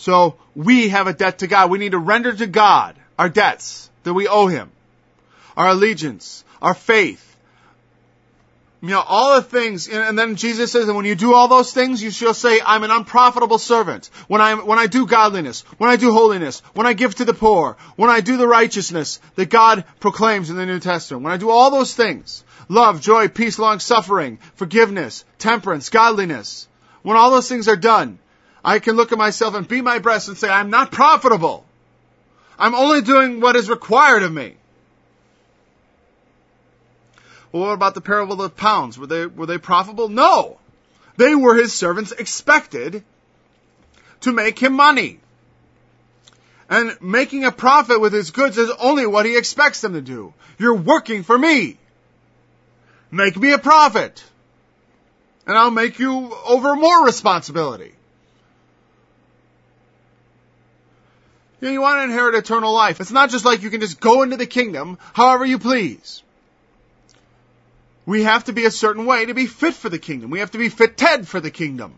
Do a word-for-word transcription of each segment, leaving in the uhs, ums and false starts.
So we have a debt to God. We need to render to God our debts that we owe Him, our allegiance, our faith. You know, all the things, and then Jesus says that when you do all those things, you shall say, I'm an unprofitable servant. When I when I do godliness, when I do holiness, when I give to the poor, when I do the righteousness that God proclaims in the New Testament, when I do all those things, love, joy, peace, long-suffering, forgiveness, temperance, godliness, when all those things are done, I can look at myself and beat my breast and say, I'm not profitable. I'm only doing what is required of me. Well, what about the parable of the pounds? Were they, were they profitable? No. They were his servants expected to make him money. And making a profit with his goods is only what he expects them to do. You're working for me. Make me a profit. And I'll make you over more responsibility. You know, you want to inherit eternal life. It's not just like you can just go into the kingdom however you please. We have to be a certain way to be fit for the kingdom. We have to be fitted for the kingdom.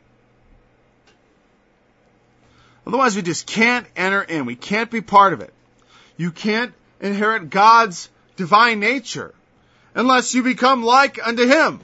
Otherwise, we just can't enter in. We can't be part of it. You can't inherit God's divine nature unless you become like unto Him.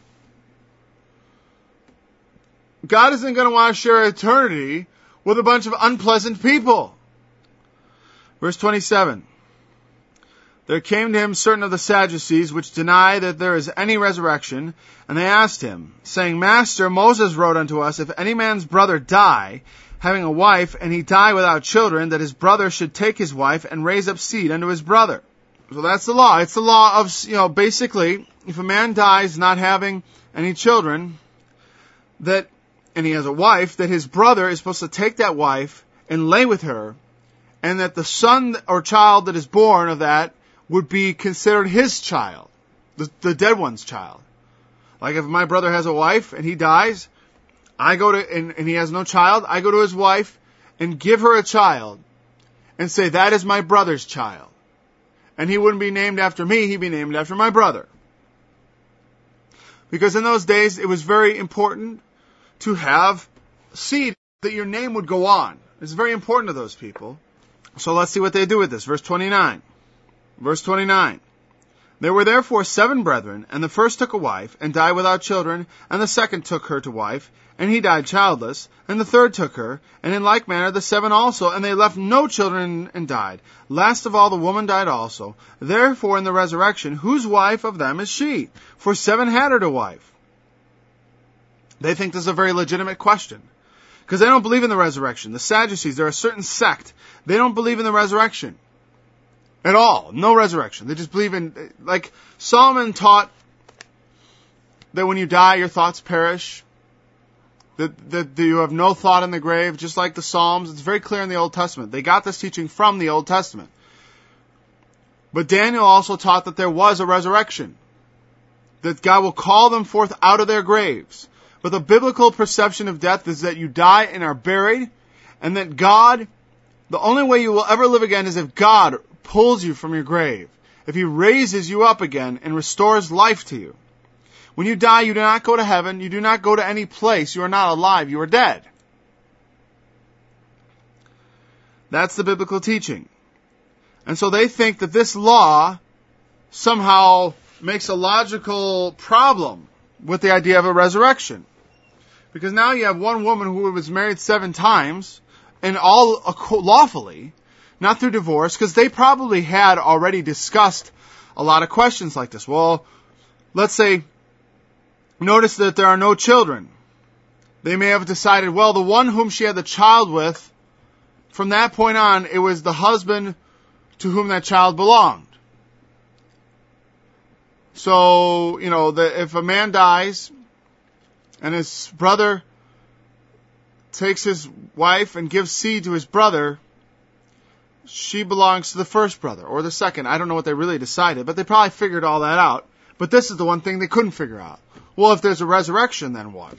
God isn't going to want to share eternity with a bunch of unpleasant people. Verse twenty-seven. There came to him certain of the Sadducees, which deny that there is any resurrection, and they asked him, saying, Master, Moses wrote unto us, if any man's brother die, having a wife, and he die without children, that his brother should take his wife and raise up seed unto his brother. So that's the law. It's the law of, you know, basically, if a man dies not having any children, that, and he has a wife, that his brother is supposed to take that wife and lay with her, and that the son or child that is born of that would be considered his child, the, the dead one's child. Like if my brother has a wife and he dies, I go to, and, and he has no child, I go to his wife and give her a child and say, that is my brother's child. And he wouldn't be named after me, he'd be named after my brother. Because in those days, it was very important to have seed, that your name would go on. It's very important to those people. So let's see what they do with this. Verse twenty-nine. Verse twenty-nine. There were therefore seven brethren, and the first took a wife, and died without children, and the second took her to wife, and he died childless, and the third took her, and in like manner the seven also, and they left no children and died. Last of all the woman died also. Therefore in the resurrection, whose wife of them is she? For seven had her to wife. They think this is a very legitimate question, because they don't believe in the resurrection. The Sadducees, they're a certain sect. They don't believe in the resurrection. At all. No resurrection. They just believe in, like, Solomon taught that when you die, your thoughts perish. That, that you have no thought in the grave, just like the Psalms. It's very clear in the Old Testament. They got this teaching from the Old Testament. But Daniel also taught that there was a resurrection. That God will call them forth out of their graves. But the biblical perception of death is that you die and are buried, and that God, the only way you will ever live again is if God pulls you from your grave, if He raises you up again and restores life to you. When you die, you do not go to heaven, you do not go to any place, you are not alive, you are dead. That's the biblical teaching. And so they think that this law somehow makes a logical problem with the idea of a resurrection. Because now you have one woman who was married seven times, and all lawfully, not through divorce, because they probably had already discussed a lot of questions like this. Well, let's say, notice that there are no children. They may have decided, well, the one whom she had the child with, from that point on, it was the husband to whom that child belonged. So, you know, the, if a man dies and his brother takes his wife and gives seed to his brother, she belongs to the first brother or the second. I don't know what they really decided, but they probably figured all that out. But this is the one thing they couldn't figure out. Well, if there's a resurrection, then what?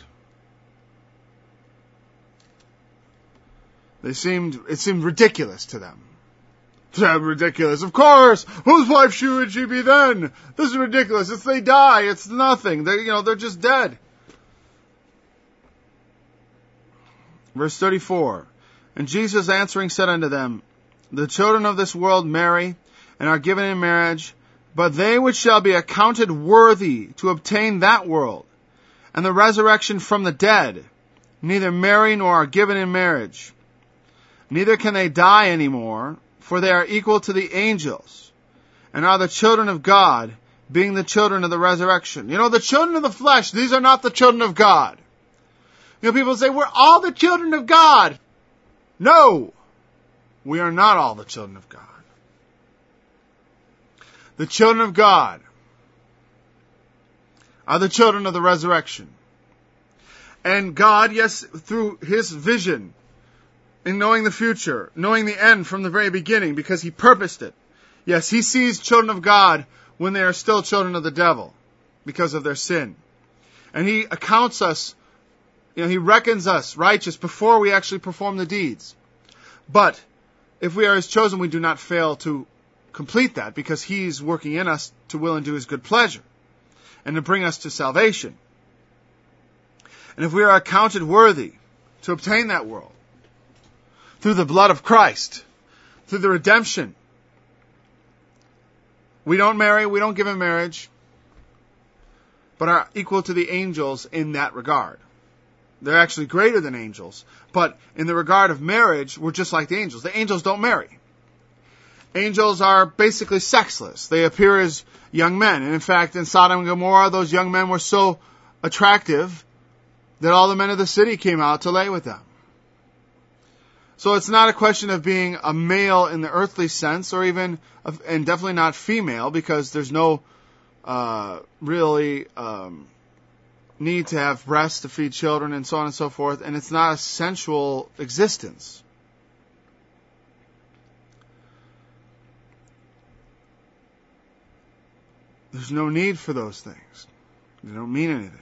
They seemed, it seemed ridiculous to them. That's ridiculous. Of course! Whose wife should she be then? This is ridiculous. If they die, it's nothing. They, you know, they're just dead. Verse thirty-four. And Jesus answering said unto them, The children of this world marry, and are given in marriage, but they which shall be accounted worthy to obtain that world, and the resurrection from the dead, neither marry nor are given in marriage. Neither can they die any more, for they are equal to the angels, and are the children of God, being the children of the resurrection. You know, the children of the flesh, these are not the children of God. You know, people say, we're all the children of God. No, we are not all the children of God. The children of God are the children of the resurrection. And God, yes, through His vision, in knowing the future, knowing the end from the very beginning, because He purposed it. Yes, He sees children of God when they are still children of the devil, because of their sin. And He accounts us, you know, He reckons us righteous before we actually perform the deeds. But if we are His chosen, we do not fail to complete that, because He's working in us to will and do His good pleasure, and to bring us to salvation. And if we are accounted worthy to obtain that world, through the blood of Christ, through the redemption, we don't marry, we don't give in marriage, but are equal to the angels in that regard. They're actually greater than angels, but in the regard of marriage, we're just like the angels. The angels don't marry. Angels are basically sexless. They appear as young men. And in fact, in Sodom and Gomorrah, those young men were so attractive that all the men of the city came out to lay with them. So it's not a question of being a male in the earthly sense, or even, and definitely not female, because there's no uh, really um, need to have breasts to feed children and so on and so forth, and it's not a sensual existence. There's no need for those things. They don't mean anything.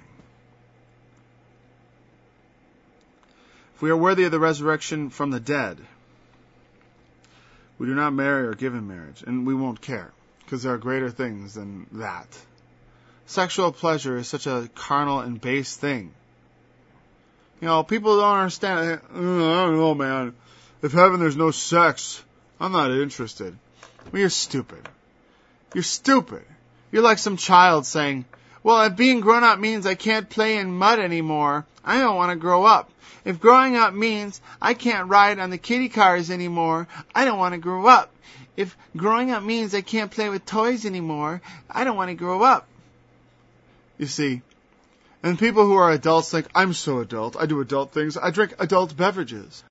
If we are worthy of the resurrection from the dead, we do not marry or give in marriage, and we won't care, because there are greater things than that. Sexual pleasure is such a carnal and base thing. You know, people don't understand. Oh, I don't know, man. If heaven there's no sex, I'm not interested. Well, you're stupid. You're stupid. You're like some child saying, well, if being grown up means I can't play in mud anymore, I don't want to grow up. If growing up means I can't ride on the kiddie cars anymore, I don't want to grow up. If growing up means I can't play with toys anymore, I don't want to grow up. You see, and people who are adults think, I'm so adult, I do adult things, I drink adult beverages.